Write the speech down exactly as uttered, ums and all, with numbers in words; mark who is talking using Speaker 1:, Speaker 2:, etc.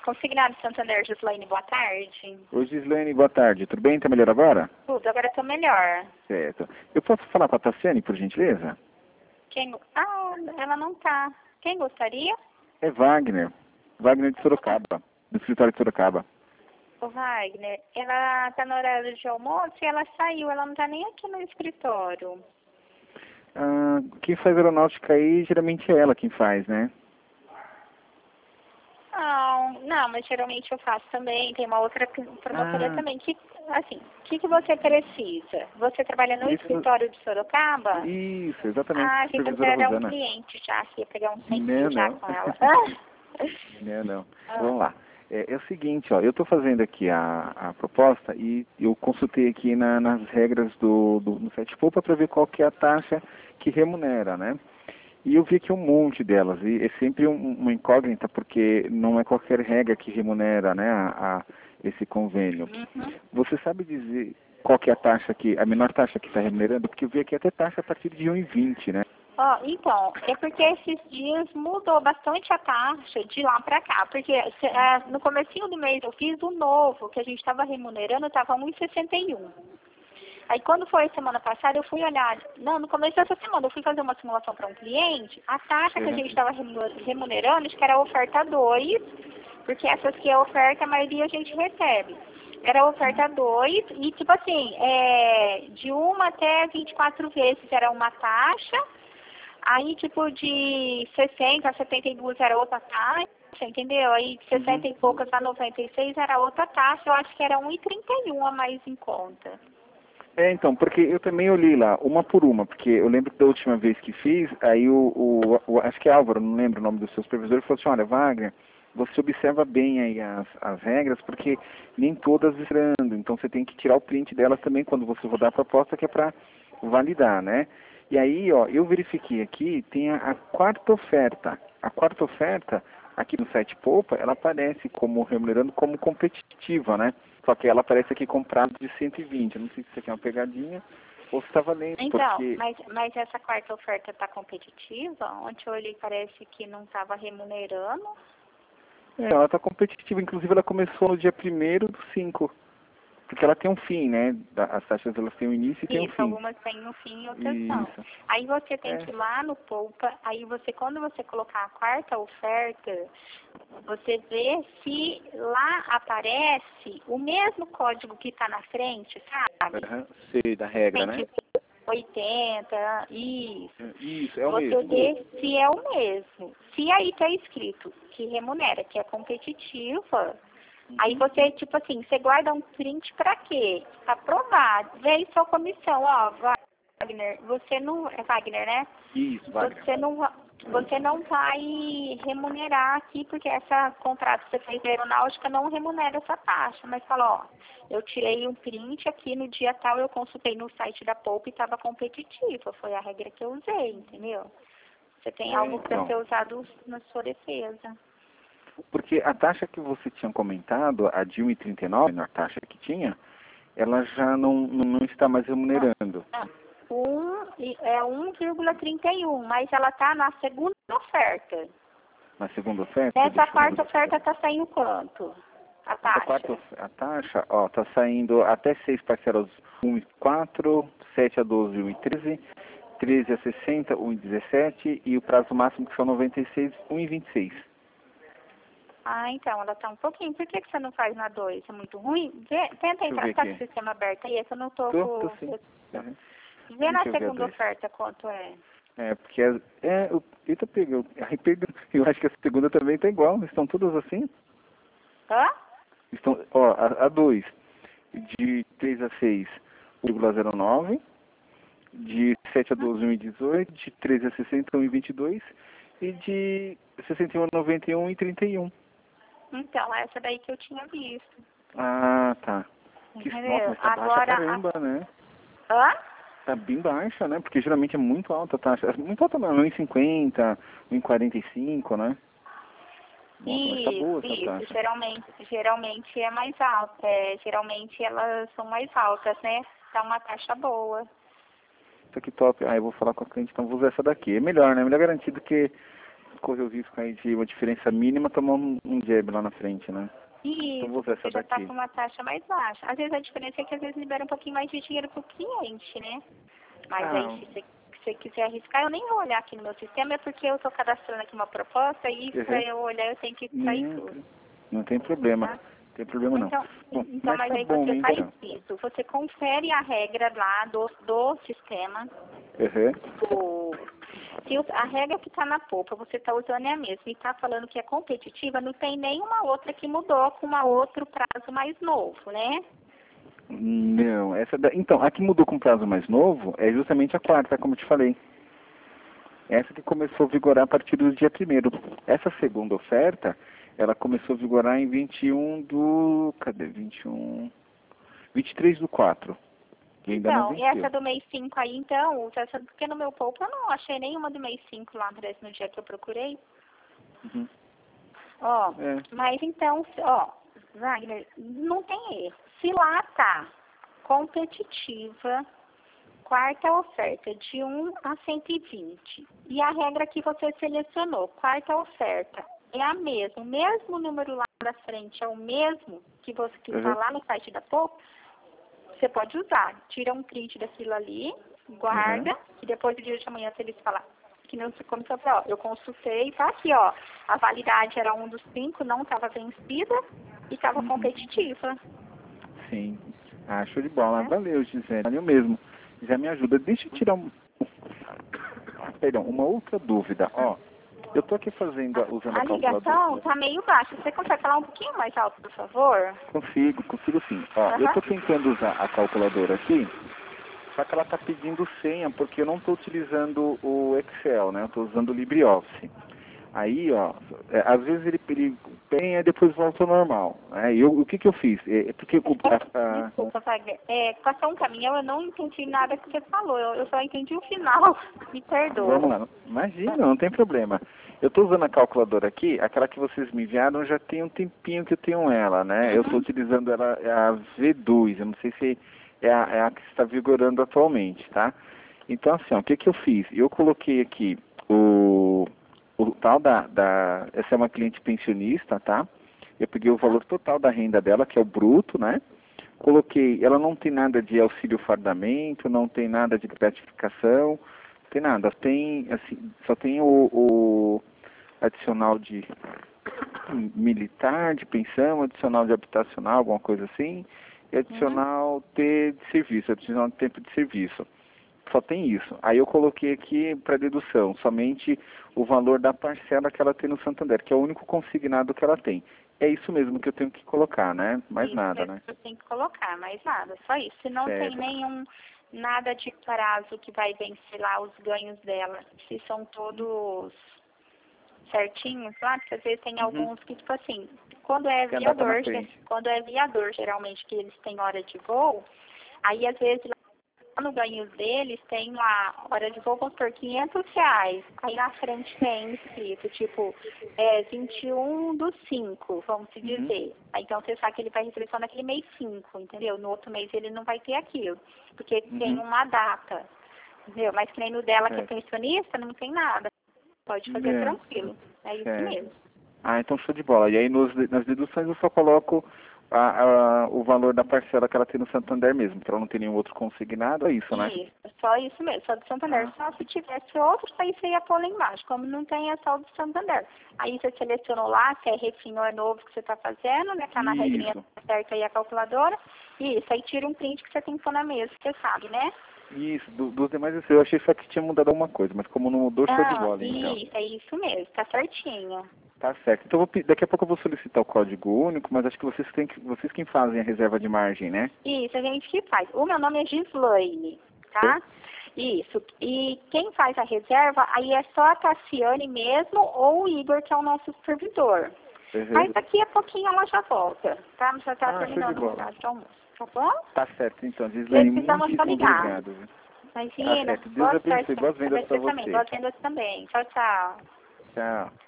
Speaker 1: Consignado Santander, Gislaine, boa tarde.
Speaker 2: Oi, Gislaine, boa tarde. Tudo bem? Tá melhor agora?
Speaker 1: Tudo, agora estou melhor.
Speaker 2: Certo. Eu posso falar com a Tassiane, por gentileza?
Speaker 1: Quem... Ah, ela não tá. Quem gostaria?
Speaker 2: É Wagner. Wagner de Sorocaba, do escritório de Sorocaba.
Speaker 1: O Wagner, ela tá no horário de almoço e ela saiu, ela não tá nem aqui no escritório.
Speaker 2: Ah, quem faz aeronáutica aí, geralmente é ela quem faz, né?
Speaker 1: Não, não, mas geralmente eu faço também, tem uma outra promotora
Speaker 2: Ah.
Speaker 1: também. Que, assim, o que, que você precisa? Você trabalha no
Speaker 2: Isso.
Speaker 1: escritório de Sorocaba?
Speaker 2: Isso, exatamente.
Speaker 1: Ah, achei que você
Speaker 2: Supervisora
Speaker 1: era um
Speaker 2: Rosana.
Speaker 1: cliente já, que ia pegar um
Speaker 2: Não,
Speaker 1: tempinho já
Speaker 2: não.
Speaker 1: com ela.
Speaker 2: Não, não.
Speaker 1: Ah.
Speaker 2: Vamos lá. É, é o seguinte, ó, eu estou fazendo aqui a, a proposta e eu consultei aqui na, nas regras do, do no site Poupa para ver qual que é a taxa que remunera, né? E eu vi aqui um monte delas, e é sempre um, uma incógnita, porque não é qualquer regra que remunera, né, a, a esse convênio.
Speaker 1: Uhum.
Speaker 2: Você sabe dizer qual que é a taxa que, a menor taxa que está remunerando? Porque eu vi aqui até taxa a partir de um e vinte, né?
Speaker 1: Ó, então, é porque esses dias mudou bastante a taxa de lá pra cá, porque se- é, no comecinho do mês eu fiz o novo, que a gente estava remunerando, estava um e sessenta e um. Aí quando foi semana passada, eu fui olhar, não, no começo dessa semana eu fui fazer uma simulação para um cliente, a taxa que a
Speaker 2: Uhum.
Speaker 1: gente estava remunerando, acho que era a oferta dois, porque essas que é a oferta, a maioria a gente recebe. Era a oferta dois e tipo assim, é, de uma até vinte e quatro vezes era uma taxa, aí tipo de sessenta a setenta e duas era outra taxa, entendeu? Aí de sessenta
Speaker 2: Uhum.
Speaker 1: e poucas a noventa e seis era outra taxa, eu acho que era um e trinta e um a mais em conta.
Speaker 2: É, então, porque eu também olhei lá, uma por uma, porque eu lembro que da última vez que fiz, aí o, o, o acho que é Álvaro, não lembro o nome do seu supervisor, falou assim, olha, Wagner, você observa bem aí as, as regras, porque nem todas estão, então você tem que tirar o print delas também quando você rodar a proposta, que é para validar, né? E aí, ó, eu verifiquei aqui, tem a, a quarta oferta. A quarta oferta, aqui no site Poupa, ela aparece como remunerando como competitiva, né? Só que ela aparece aqui com prazo de cento e vinte. Eu não sei se isso aqui é uma pegadinha ou se está valendo,
Speaker 1: Então,
Speaker 2: porque...
Speaker 1: mas, mas essa quarta oferta está competitiva? Ontem eu olhei, parece que não estava remunerando.
Speaker 2: É, ela está competitiva, inclusive ela começou no dia primeiro do cinco. Porque ela tem um fim, né? Da- As taxas elas têm um início e tem um
Speaker 1: Isso,
Speaker 2: fim.
Speaker 1: algumas têm no fim e outras não.
Speaker 2: Isso.
Speaker 1: Aí você tem
Speaker 2: É.
Speaker 1: que ir lá no Poupa, aí você, quando você colocar a quarta oferta, você vê se lá aparece o mesmo código que está na frente, sabe?
Speaker 2: Aham, sei, da regra,
Speaker 1: Tem
Speaker 2: né?
Speaker 1: tipo oitenta, isso.
Speaker 2: Isso, é o
Speaker 1: Você
Speaker 2: mesmo.
Speaker 1: vê se é o mesmo. Se aí está escrito que remunera, que é competitiva, aí você, tipo assim, você guarda um print pra quê? Pra provar. Vê aí sua comissão, ó, Wagner, você não, é Wagner, né?
Speaker 2: Isso, Wagner.
Speaker 1: Você não, va- você não vai remunerar aqui, porque essa contrato que você fez da aeronáutica não remunera essa taxa. Mas fala, ó, eu tirei um print aqui no dia tal, eu consultei no site da Poupa e estava competitiva. Foi a regra que eu usei, entendeu? Você tem
Speaker 2: É,
Speaker 1: algo para
Speaker 2: então.
Speaker 1: ser usado na sua defesa.
Speaker 2: Porque a taxa que você tinha comentado, a de um e trinta e nove, a taxa que tinha, ela já não, não, não está mais remunerando.
Speaker 1: Um, e- é um vírgula trinta e um, mas ela está na segunda oferta.
Speaker 2: Na segunda oferta,
Speaker 1: Nessa
Speaker 2: deixa eu
Speaker 1: quarta
Speaker 2: ver.
Speaker 1: oferta está saindo quanto? A
Speaker 2: Essa
Speaker 1: taxa.
Speaker 2: quarta, of- a taxa, ó, tá saindo até seis parcelas um e quatro, sete a doze, um e treze, treze a sessenta, um e dezessete e o prazo máximo que são noventa e seis, um e vinte e seis.
Speaker 1: Ah, então, ela está um pouquinho. Por que, que você não faz na dois? É muito ruim? Vê, tenta
Speaker 2: Deixa eu
Speaker 1: entrar,
Speaker 2: ver
Speaker 1: tá
Speaker 2: aqui.
Speaker 1: com o sistema aberto aí, é que eu não tô
Speaker 2: Tô,
Speaker 1: com...
Speaker 2: tô sim. Uhum.
Speaker 1: Vê na
Speaker 2: Deixa eu ver a
Speaker 1: segunda
Speaker 2: dois.
Speaker 1: oferta quanto é.
Speaker 2: É, porque as, é, eu, eita, pegou. Aí pegou. Eu acho que a segunda também tá igual, estão todas assim.
Speaker 1: Hã?
Speaker 2: Estão, ó, a, a dois, de três a seis, um vírgula zero nove, de sete a doze, um e dezoito, de treze a sessenta, um e vinte e dois, e de sessenta e um a noventa e um, e trinta e um.
Speaker 1: Então, essa daí que eu tinha visto.
Speaker 2: Ah, tá. Que, nossa,
Speaker 1: Entendeu?
Speaker 2: mas tá baixa
Speaker 1: Agora,
Speaker 2: caramba, né?
Speaker 1: a... Hã?
Speaker 2: Tá bem baixa, né? Porque geralmente é muito alta a taxa. Muito alta não, um e cinquenta, um e quarenta e cinco, né? Nossa, mas tá boa
Speaker 1: Isso,
Speaker 2: essa
Speaker 1: isso.
Speaker 2: taxa.
Speaker 1: Geralmente, geralmente é mais alta. É, geralmente elas são mais altas, né? Dá uma taxa boa.
Speaker 2: Isso aqui top. Ah, eu vou falar com a cliente, então vou usar essa daqui. É melhor, né? Melhor garantido que correr o risco aí de uma diferença mínima tomar um, um jab lá na frente, né?
Speaker 1: E
Speaker 2: Então vou usar
Speaker 1: você
Speaker 2: essa
Speaker 1: já está
Speaker 2: daqui.
Speaker 1: com uma taxa mais baixa. Às vezes a diferença é que às vezes libera um pouquinho mais de dinheiro para o cliente, né? Mas
Speaker 2: Ah,
Speaker 1: aí, se você, se você quiser arriscar, eu nem vou olhar aqui no meu sistema, é porque eu estou cadastrando aqui uma proposta e
Speaker 2: uhum.
Speaker 1: para eu olhar eu tenho que sair
Speaker 2: não,
Speaker 1: tudo.
Speaker 2: não tem problema.
Speaker 1: Tá?
Speaker 2: Não tem problema não.
Speaker 1: Então,
Speaker 2: Bom,
Speaker 1: então
Speaker 2: mas
Speaker 1: mas
Speaker 2: tá
Speaker 1: aí
Speaker 2: bom,
Speaker 1: você faz
Speaker 2: então.
Speaker 1: isso. Você confere a regra lá do, do sistema.
Speaker 2: Uhum.
Speaker 1: Do, se o- a regra que está na polpa, você está usando é a mesma e está falando que é competitiva, não tem nenhuma outra que mudou com uma outro prazo mais novo, né?
Speaker 2: Não, essa da... Então, a que mudou com prazo mais novo é justamente a quarta, como eu te falei. Essa que começou a vigorar a partir do dia primeiro. Essa segunda oferta, ela começou a vigorar em vinte e um do... Cadê? vinte e um... vinte e três do quatro. E ainda não
Speaker 1: Então, e
Speaker 2: venceu.
Speaker 1: essa do mês cinco aí, então, usa essa, porque no meu pouco eu não achei nenhuma do mês cinco lá, parece no dia que eu procurei.
Speaker 2: Uhum.
Speaker 1: Ó,
Speaker 2: É.
Speaker 1: mas então, se- ó, Wagner, não tem erro. Se lá tá competitiva, quarta oferta de um a cento e vinte, e a regra que você selecionou, quarta oferta, é a mesma, o mesmo número lá da frente é o mesmo que você que está
Speaker 2: Uhum.
Speaker 1: lá no site da Pouco, você pode usar. Tira um print daquilo ali, guarda,
Speaker 2: Uhum.
Speaker 1: e depois do dia de amanhã, se eles falar que não se como você fala, ó, eu consultei, tá aqui, ó, a validade era um dos cinco, não estava vencida e estava
Speaker 2: Uhum.
Speaker 1: competitiva.
Speaker 2: Sim. Ah, show de bola.
Speaker 1: Né?
Speaker 2: Valeu, Gisele. Valeu mesmo. Já me ajuda. Deixa eu tirar um... Perdão, uma outra dúvida. Ó, eu tô aqui fazendo, a- usando
Speaker 1: A,
Speaker 2: a
Speaker 1: a ligação
Speaker 2: calculadora.
Speaker 1: tá meio baixa. Você consegue falar um pouquinho mais alto, por favor?
Speaker 2: Consigo, consigo sim. Ó, eu
Speaker 1: Aham.
Speaker 2: tô tentando usar a calculadora aqui, só que ela tá pedindo senha, porque eu não tô utilizando o Excel, né? Eu tô usando o LibreOffice. Aí, ó, é, às vezes ele, ele tem e depois volta ao normal. Né? E eu, o que que eu fiz? É, é porque o, a, a,
Speaker 1: Desculpa, Wagner. É, passou um caminhão, eu não entendi nada que você falou. Eu, eu só entendi o final. Me perdoa.
Speaker 2: Vamos lá. Imagina, não tem problema. Eu estou usando a calculadora aqui, aquela que vocês me enviaram, já tem um tempinho que eu tenho ela, né? Eu estou
Speaker 1: Uhum.
Speaker 2: utilizando ela, é a V dois, eu não sei se é a, é a que está vigorando atualmente, tá? Então, assim, ó, o que que eu fiz? Eu coloquei aqui o, o tal da, da... Essa é uma cliente pensionista, tá? Eu peguei o valor total da renda dela, que é o bruto, né? Coloquei, ela não tem nada de auxílio fardamento, não tem nada de gratificação, não tem nada, tem, assim, só tem o, o adicional de militar, de pensão, adicional de habitacional, alguma coisa assim, e
Speaker 1: Uhum.
Speaker 2: adicional T de serviço, adicional de tempo de serviço. Só tem isso. Aí eu coloquei aqui para dedução, somente o valor da parcela que ela tem no Santander, que é o único consignado que ela tem. É isso mesmo que eu tenho que colocar, né? Mais
Speaker 1: Isso
Speaker 2: nada,
Speaker 1: mesmo
Speaker 2: né?
Speaker 1: que eu tenho que colocar, mais nada, só isso. Se não tem
Speaker 2: Certo.
Speaker 1: nenhum, nada de prazo que vai vencer lá os ganhos dela, se são todos certinhos lá, porque às vezes tem
Speaker 2: Uhum.
Speaker 1: alguns que, tipo assim, quando é
Speaker 2: Tem a data na
Speaker 1: aviador,
Speaker 2: frente.
Speaker 1: ge- quando é aviador, geralmente, que eles têm hora de voo, aí às vezes lá no ganho deles tem lá, hora de voo, vamos por quinhentos reais. Aí na frente tem escrito, tipo, é, vinte e um do cinco, vamos se
Speaker 2: Uhum.
Speaker 1: dizer. Aí, então você sabe que ele vai receber só naquele mês cinco, entendeu? No outro mês ele não vai ter aquilo, porque tem
Speaker 2: Uhum.
Speaker 1: uma data, entendeu? Mas que nem no dela que é
Speaker 2: Certo.
Speaker 1: pensionista, não tem nada. Pode fazer
Speaker 2: É,
Speaker 1: tranquilo. É isso
Speaker 2: certo.
Speaker 1: mesmo.
Speaker 2: Ah, então show de bola. E aí nos, nas deduções eu só coloco a, a, o valor da parcela que ela tem no Santander mesmo, que ela não tem nenhum outro consignado, é isso, né?
Speaker 1: Isso, só isso mesmo, só do Santander.
Speaker 2: Ah.
Speaker 1: Só se tivesse outro, aí você ia pôr lá embaixo. Como não tem, é só o do Santander. Aí você selecionou lá, se é refim ou é novo que você está fazendo, né? Tá na regrinha
Speaker 2: Isso,
Speaker 1: certa aí a calculadora. Isso, aí tira um print que você tem que pôr na mesa, você sabe, né?
Speaker 2: isso. Do, dos demais eu achei só que tinha mudado alguma coisa, mas como não mudou, show de
Speaker 1: Ah,
Speaker 2: bola, então.
Speaker 1: isso, é isso mesmo, tá certinho.
Speaker 2: Tá certo. Então eu vou pe- daqui a pouco eu vou solicitar o código único, mas acho que vocês têm que, vocês quem fazem a reserva de margem, né?
Speaker 1: Isso, a gente que faz. O meu nome é Gislaine, tá? Isso. E quem faz a reserva, aí é só a Cassiane mesmo ou o Igor, que é o nosso supervisor.
Speaker 2: Uhum.
Speaker 1: Mas daqui a pouquinho ela já volta, tá? Já tá
Speaker 2: Ah, show de
Speaker 1: terminando o
Speaker 2: bola.
Speaker 1: horário de almoço, tá bom?
Speaker 2: Tá certo, então. Gislaine,
Speaker 1: Precisamos só
Speaker 2: muitíssimo
Speaker 1: ligar.
Speaker 2: obrigado. Viu? Tá
Speaker 1: Imagina,
Speaker 2: certo. Deus
Speaker 1: boa
Speaker 2: abençoe.
Speaker 1: sorte
Speaker 2: Boas
Speaker 1: pra
Speaker 2: vendas para
Speaker 1: você também,
Speaker 2: você.
Speaker 1: boas vendas também. Tchau, tchau.
Speaker 2: Tchau.